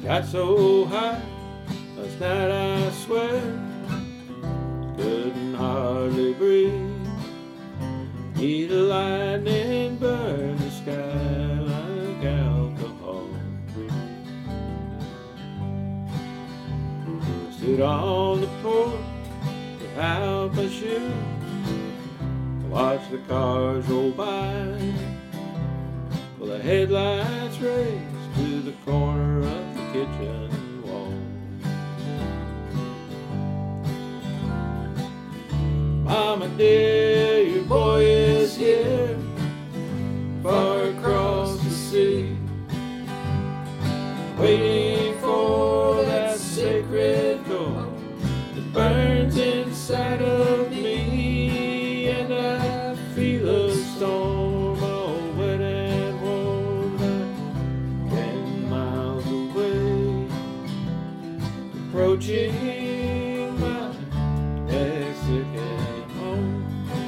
Got so high last night I swear, couldn't hardly breathe. Heat of lightning burn the sky like alcohol. Stood on the porch without my shoes, watched the cars roll by. Well, the headlights raced to the corner of the kitchen wall. Mama dear, your boy is here, far across the sea, waiting for that sacred core that burns inside of me. And I feel a storm all wet and warm, like 10 miles away, approaching my Mexican home.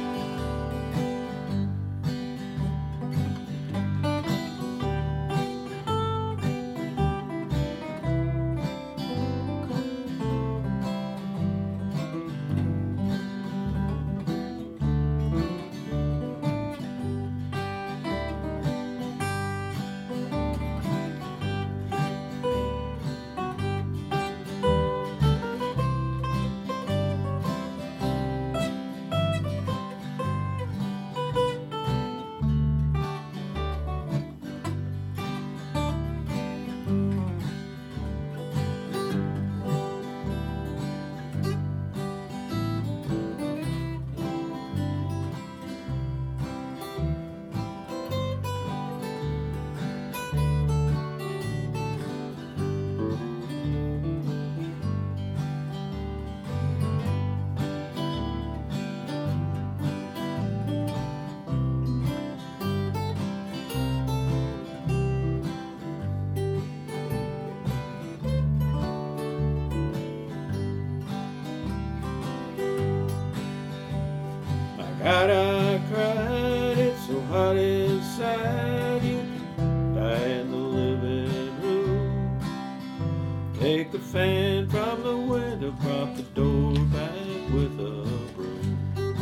God, I cried, it's so hot inside. You die in the living room. Take the fan from the window, prop the door back with a broom.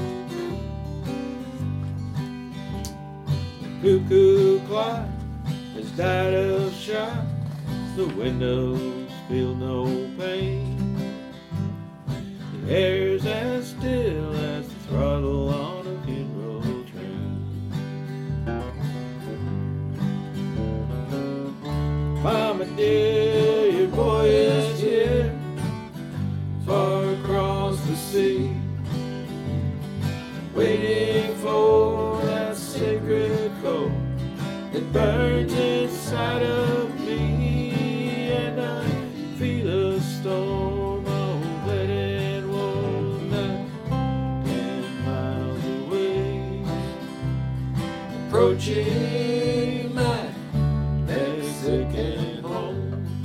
The cuckoo clock has died of shock. The windows feel no pain. The air's as still as the throttle on a funeral train. Mama dear, your boy is here, far across the sea, waiting for that sacred coal that burns inside of me. And I feel a storm all wet and warm, like 10 miles away, approaching my Mexican home.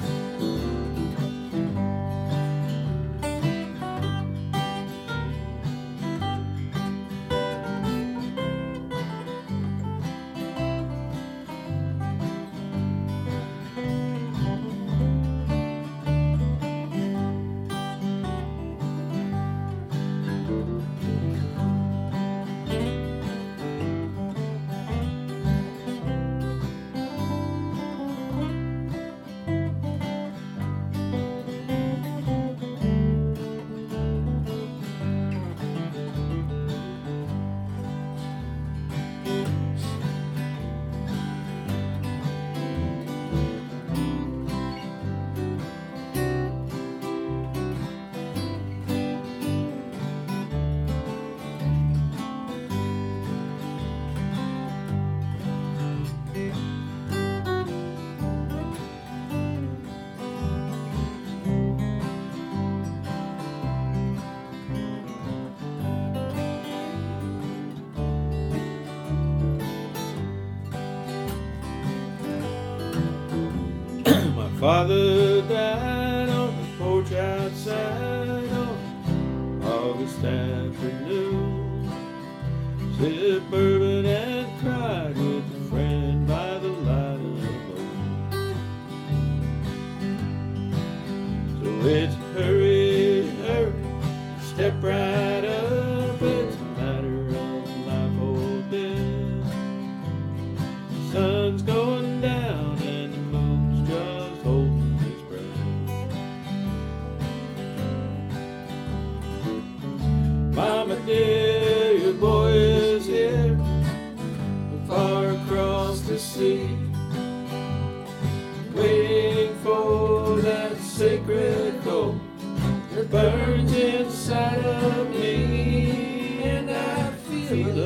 Father died on the porch outside on August afternoon. Sipped bourbon and cried with a friend by the light of the moon.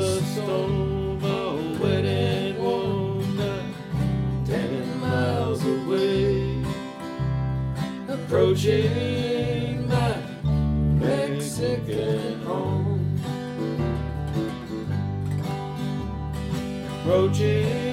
storm, a wet and warm night, 10 miles away, approaching my Mexican home, approaching